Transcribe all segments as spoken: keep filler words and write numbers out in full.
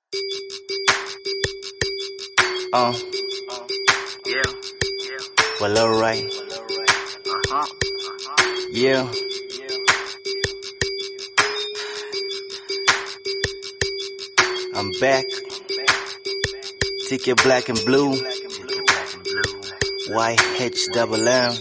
Uh, Yeah. well, alright. Uh-huh. Yeah. I'm back. Ticket black and blue. Y H double M.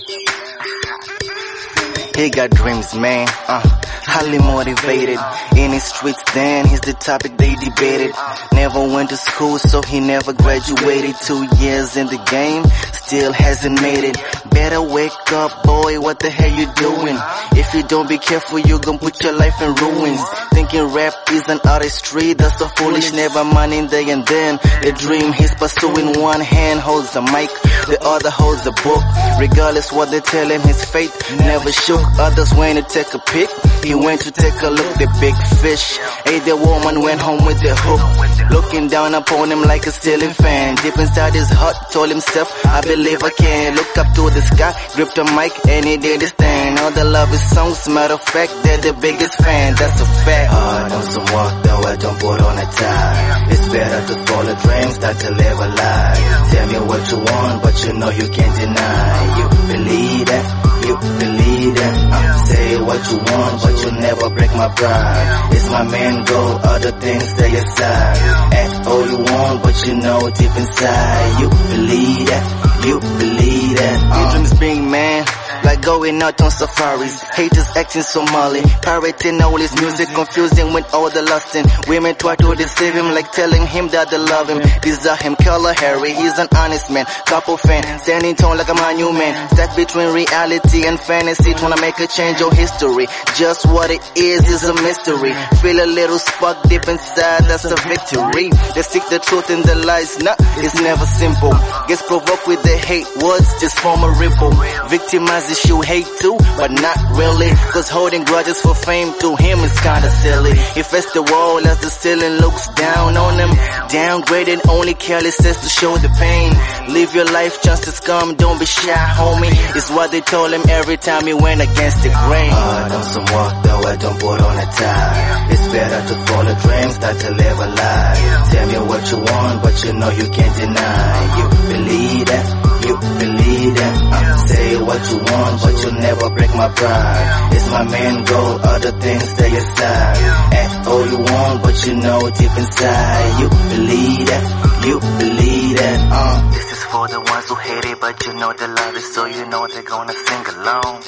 He got dreams, man. Uh, highly motivated. In his streets, then he's the topic they debated. Never went to school, so he never graduated. Two years in the game, still hasn't made it. Better wake up, boy, what the hell you doing? If you don't be careful, you gon' put your life in ruins. Thinking rap is an artistry, that's so foolish. Never mind in there and then. The dream he's pursuing, one hand holds the mic, the other holds the book. Regardless what they tell him, his faith never shook. Others went to take a pic, he went to take a look. The big fish ate the woman, went home with the hook. Looking down upon him like a stealing fan. Deep inside his heart, told himself, I believe I can. Look up to the sky, gripped a mic, and he did his thing. All the love his songs, matter of fact, they're the biggest fan, that's a fact. Hard on some work, though I don't put on a tie. It's better to follow dreams than to live a lie. Tell me what you want, but you know you can't deny. You believe that, you believe that. Uh, say what you want, but you never break my pride. It's my main goal, other things stay aside. Act all you want, but you know deep inside. You believe that, you believe that. Uh. Your dreams being man, like going out on safaris. Haters acting Somali, pirating all his music, confusing with all the lusting. Women try to deceive him, like telling him that they love him. Desire him, color Harry, he's an honest man. Couple fan, standing tall like a monument. Stuck between reality and fantasy, trying to make a change of history. Just what it is is a mystery. Feel a little spark deep inside, that's a victory. They seek the truth in the lies, nah, it's never simple. Gets provoked with the hate words, just form a ripple. Victimizes you hate too, but not really. Cause holding grudges for fame to him is kinda silly. He faced the wall as the ceiling looks down on him. Downgraded, only careless says to show the pain. Live your life, chances come, don't be shy, homie. It's what they told him every time he went against the grain. Hard on some work, though I don't put on a tie. It's better to follow dreams than to live a lie. Tell me what you want, but you know you can't deny. You believe that, you believe that. Uh, say what you want, but you never break my pride. It's my main goal, other things stay aside. Act all you want, but you know deep inside. You believe that, you believe that. Uh. This is for the ones who hate it, but you know they love it, so you know they're gonna sing along.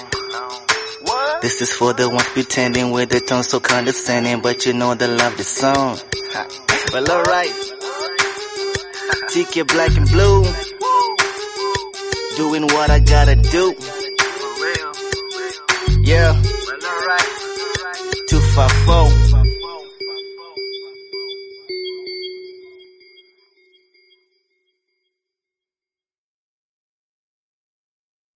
This is for the ones pretending with their tongue so condescending, but you know they love the song. Well, alright. T K black and blue, doing what I gotta do. Yeah. two five four